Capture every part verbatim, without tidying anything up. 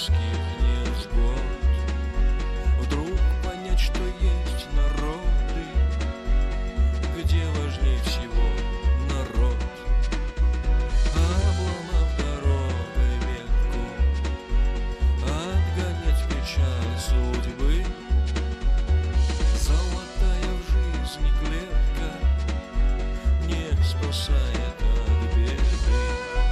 житейских невзгод. Вдруг понять, что есть народы, где важнее всего народ. Обломав дорогой ветку, отгонять печаль судьбы. Золотая в жизни клетка не спасает от беды.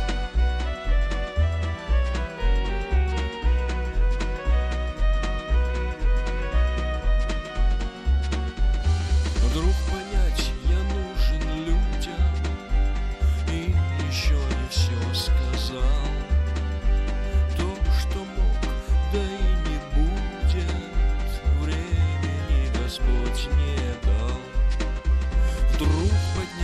Вдруг понять, я нужен людям и еще не все сказал. То, что мог, да и не будет, времени Господь не дал. Вдруг поднять